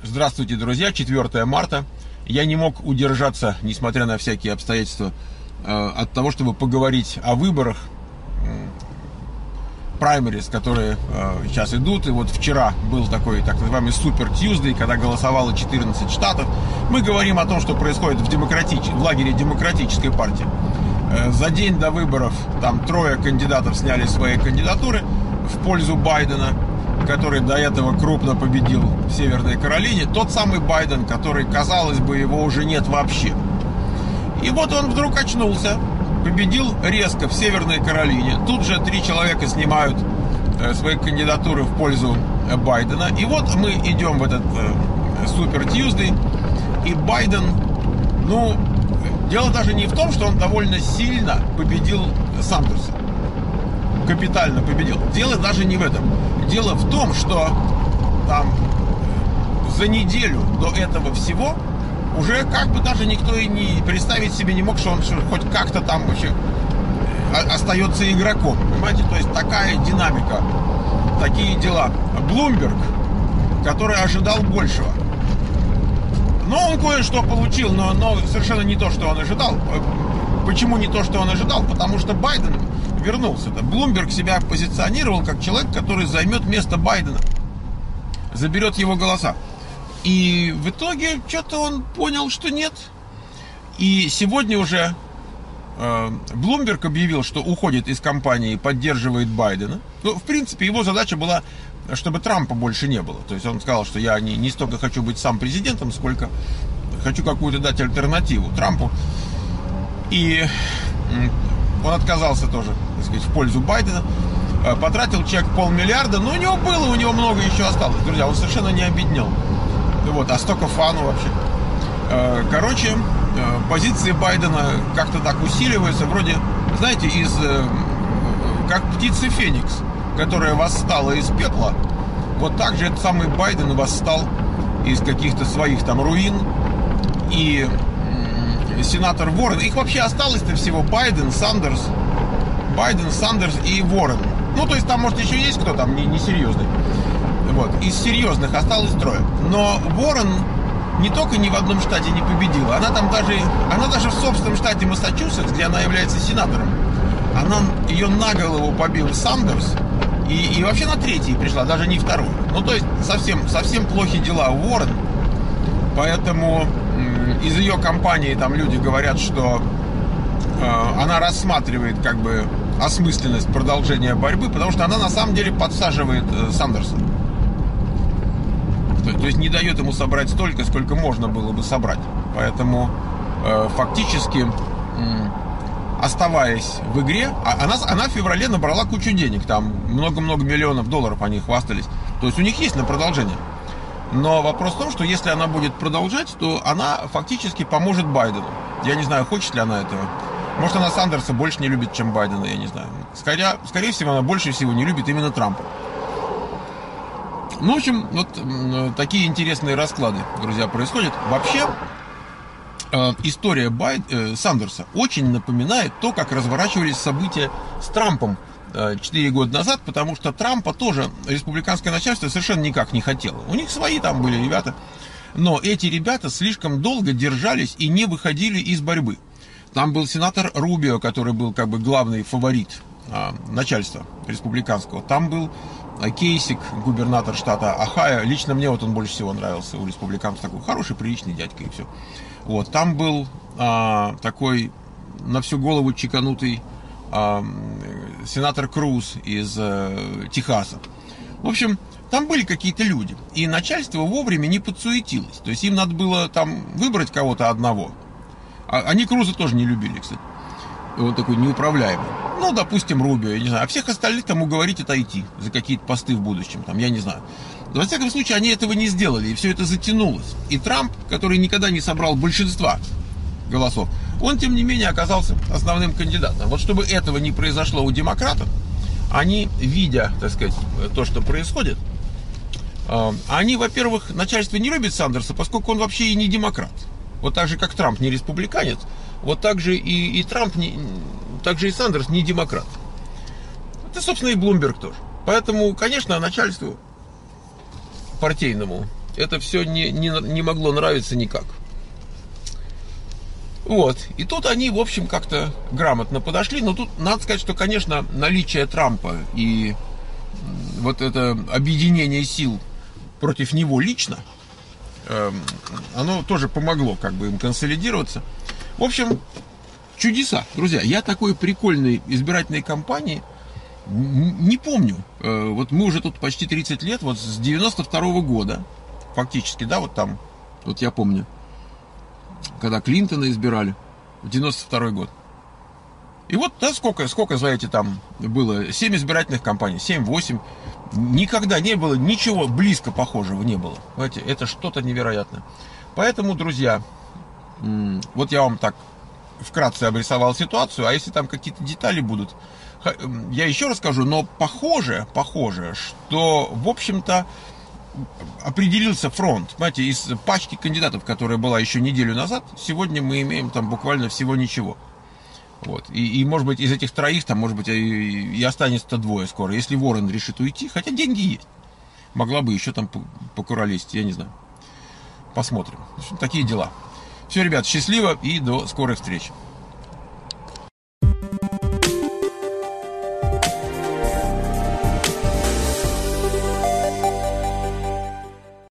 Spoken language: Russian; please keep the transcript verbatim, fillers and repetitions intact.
Здравствуйте, друзья, четвёртое марта. Я не мог удержаться, несмотря на всякие обстоятельства, от того, чтобы поговорить о выборах, праймерис, которые сейчас идут. И вот вчера был такой так называемый Супер Тьюздей, когда голосовало четырнадцать штатов. Мы говорим о том, что происходит в, демократич... в лагере Демократической партии. За день до выборов там трое кандидатов сняли свои кандидатуры в пользу Байдена, который до этого крупно победил в Северной Каролине. Тот самый Байден, который, казалось бы, его уже нет вообще. И вот он вдруг очнулся, победил резко в Северной Каролине. Тут же три человека снимают свои кандидатуры в пользу Байдена. И вот мы идем в этот Супер Тьюздей. И Байден, ну, дело даже не в том, что он довольно сильно победил Сандерса. Капитально победил. Дело даже не в этом. Дело в том, что там за неделю до этого всего уже как бы даже никто и не представить себе не мог, что он хоть как-то там вообще остается игроком. Понимаете? То есть такая динамика, такие дела. Блумберг, который ожидал большего. Но он кое-что получил, но, но совершенно не то, что он ожидал. Почему не то, что он ожидал? Потому что Байден вернулся. Блумберг себя позиционировал как человек, который займет место Байдена, заберет его голоса. И в итоге что-то он понял, что нет. И сегодня уже э, Блумберг объявил, что уходит из кампании и поддерживает Байдена. Ну, в принципе, его задача была, чтобы Трампа больше не было. То есть он сказал, что я не, не столько хочу быть сам президентом, сколько хочу какую-то дать альтернативу Трампу. И он отказался тоже, так сказать, в пользу Байдена. Потратил человек полмиллиарда, но у него было, у него много еще осталось. Друзья, он совершенно не обеднел. Вот, а столько фану вообще. Короче, позиции Байдена как-то так усиливаются. Вроде, знаете, из как птица Феникс, которая восстала из пепла. Вот так же этот самый Байден восстал из каких-то своих там руин. И сенатор Уоррен, их вообще осталось-то всего Байден, Сандерс, Байден, Сандерс и Уоррен. Ну, то есть там, может, еще есть кто там не, не серьезный. Вот, из серьезных осталось трое. Но Уоррен не только ни в одном штате не победила, она там даже, она даже в собственном штате Массачусетс, где она является сенатором, она ее на голову побил Сандерс и, и вообще на третий пришла, даже не второй. Ну, то есть совсем, совсем плохи дела у Уоррен. Поэтому из ее кампании там люди говорят, что э, она рассматривает как бы осмысленность продолжения борьбы, потому что она на самом деле подсаживает э, Сандерса. То, то есть не дает ему собрать столько, сколько можно было бы собрать. Поэтому э, фактически, э, оставаясь в игре, а, она, она в феврале набрала кучу денег, там много-много миллионов долларов они хвастались. То есть у них есть на продолжение. Но вопрос в том, что если она будет продолжать, то она фактически поможет Байдену. Я не знаю, хочет ли она этого. Может, она Сандерса больше не любит, чем Байдена, я не знаю. Скорее, скорее всего, она больше всего не любит именно Трампа. Ну, в общем, вот такие интересные расклады, друзья, происходят. Вообще, э, история Байд... э, Сандерса очень напоминает то, как разворачивались события с Трампом четыре года назад, потому что Трампа тоже республиканское начальство совершенно никак не хотело. У них свои там были ребята, но эти ребята слишком долго держались и не выходили из борьбы. Там был сенатор Рубио, который был как бы главный фаворит а, начальства республиканского. Там был а, Кейсик, губернатор штата Ohio. Лично мне вот он больше всего нравился у республиканцев. Такой хороший, приличный дядька и все. Вот. Там был а, такой на всю голову чеканутый сенатор Круз из э, Техаса. В общем, там были какие-то люди. И начальство вовремя не подсуетилось. То есть им надо было там выбрать кого-то одного. А, они Круза тоже не любили, кстати. Он такой неуправляемый. Ну, допустим, Рубио, я не знаю. А всех остальных там уговорить отойти за какие-то посты в будущем. Там, я не знаю. Во всяком случае, они этого не сделали. И все это затянулось. И Трамп, который никогда не собрал большинства голосов, он, тем не менее, оказался основным кандидатом. Вот чтобы этого не произошло у демократов, они, видя, так сказать, то, что происходит, они, во-первых, начальство не любит Сандерса, поскольку он вообще и не демократ. Вот так же, как Трамп не республиканец, вот так же и, и Трамп, не, так же и Сандерс не демократ. Это, собственно, и Блумберг тоже. Поэтому, конечно, начальству партийному это все не, не, не могло нравиться никак. Вот. И тут они, в общем, как-то грамотно подошли. Но тут надо сказать, что, конечно, наличие Трампа и вот это объединение сил против него лично, э, оно тоже помогло как бы им консолидироваться. В общем, чудеса, друзья. Я такой прикольной избирательной кампании не помню. Э, вот мы уже тут почти тридцать лет, вот с девяносто второго года, фактически, да, вот там, вот я помню, когда Клинтона избирали, девяносто второй год. И вот, да, сколько, сколько, знаете, там было, семь избирательных кампаний, семь-восемь. Никогда не было, ничего близко похожего не было. Знаете, это что-то невероятное. Поэтому, друзья, вот я вам так вкратце обрисовал ситуацию, а если там какие-то детали будут, я еще расскажу, но похоже, похоже, что, в общем-то, определился фронт. Понимаете, из пачки кандидатов, которая была еще неделю назад, сегодня мы имеем там буквально всего ничего. Вот. И, и может быть, из этих троих, там, может быть, и, и останется-то двое скоро. Если Уоррен решит уйти, хотя деньги есть. Могла бы еще там покуролесить, я не знаю. Посмотрим. В общем, такие дела. Все, ребят, счастливо и до скорых встреч.